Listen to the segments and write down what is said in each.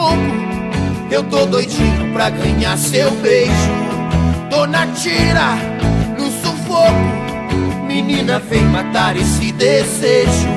louco, eu tô doidinho pra ganhar seu beijo. Dona Tira, no sufoco, menina vem matar esse desejo.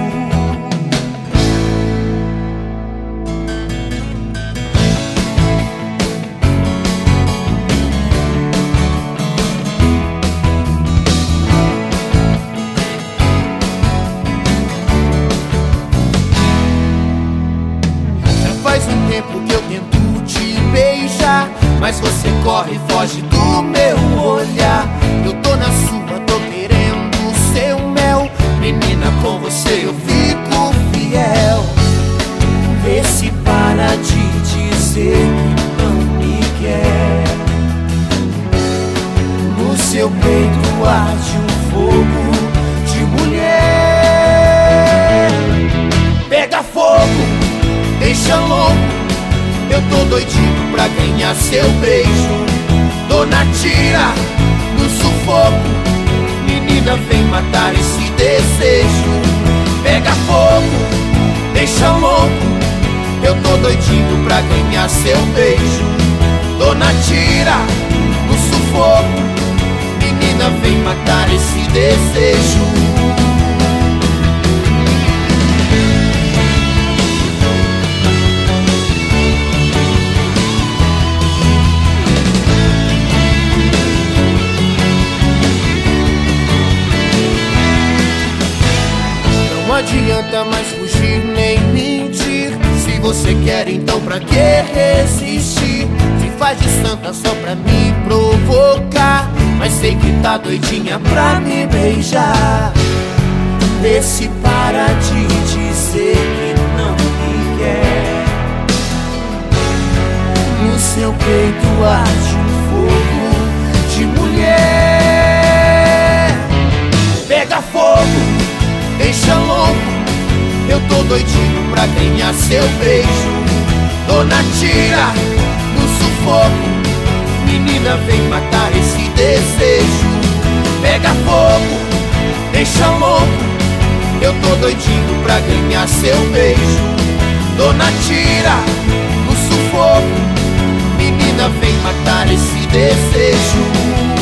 Faz um tempo que eu tento te beijar, mas você corre e foge do meu olhar. Eu tô na sua, tô querendo seu mel. Menina, com você eu fico fiel. Vê se para de dizer que não me quer. No seu peito arde um fogo de mulher. Pega fogo, deixa louco, eu tô doidinho pra ganhar seu beijo. Dona Tira, no sufoco, menina vem matar esse desejo. Pega fogo, deixa louco, eu tô doidinho pra ganhar seu beijo. Dona Tira, no sufoco, menina vem matar esse desejo. Não adianta mais fugir nem mentir. Se você quer, então pra que resistir? Se faz de santa só pra me provocar, mas sei que tá doidinha pra me beijar. Vê se para de dizer que não me quer. No seu peito arde um fogo de mulher. Pega fogo, deixa louco, eu tô doidinho pra ganhar seu beijo. Dona Tira, no sufoco, menina vem matar esse desejo. Pega fogo, deixa louco, eu tô doidinho pra ganhar seu beijo. Dona Tira, no sufoco, menina vem matar esse desejo.